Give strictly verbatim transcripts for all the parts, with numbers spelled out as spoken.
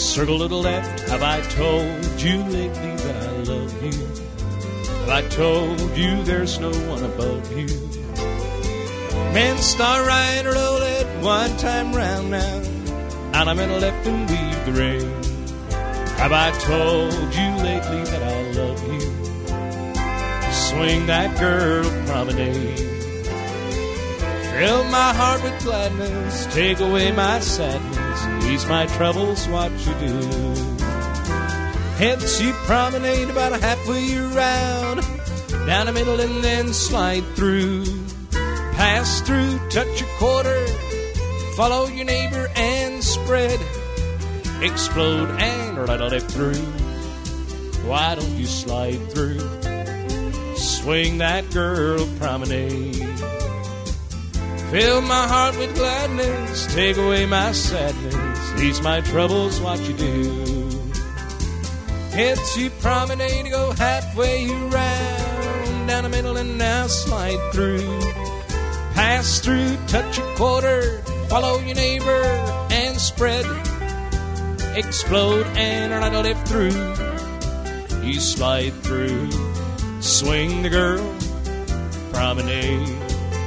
Circle to the left, have I told you lately that I love you? Have I told you there's no one above you? Man, star right, roll it one time round now. And I'm in the left and weave the rain. Have I told you lately that I love you? Swing that girl promenade. Fill my heart with gladness, take away my sadness, ease my troubles, what you do. Hence you promenade about a halfway around, down the middle and then slide through. Pass through, touch a quarter, follow your neighbor and spread. Explode and right on it through. Why don't you slide through? Swing that girl promenade. Fill my heart with gladness, take away my sadness, ease my troubles, what you do. Hence you promenade, go halfway around, down the middle and now slide through. Pass through, touch a quarter, follow your neighbor and spread. Explode and right on it through. You slide through, swing the girl promenade.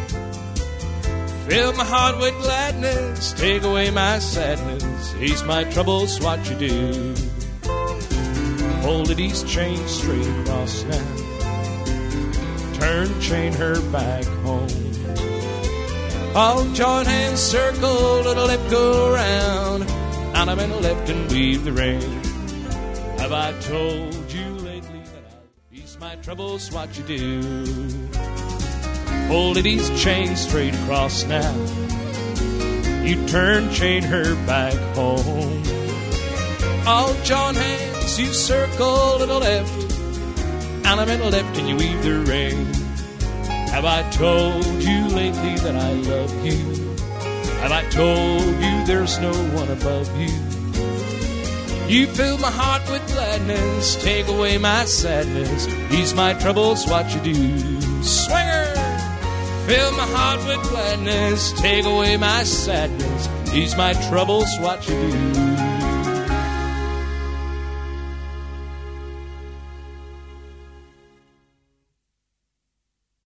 Fill my heart with gladness, take away my sadness, ease my troubles, what you do. Hold it, ease chain straight across now. Turn, chain her back home. All join hands, circle to the left, go around. And I'm in the left and weave the rain. Have I told you lately that I ease my troubles, what you do? Hold it, ease chain straight across now. You turn, chain her back home. All join hands, you circle to the left. And I'm in the left and you weave the rain. Have I told you lately that I love you? Have I told you there's no one above you? You fill my heart with gladness, take away my sadness, ease my troubles, what you do. Swinger! Fill my heart with gladness, take away my sadness, ease my troubles, what you do.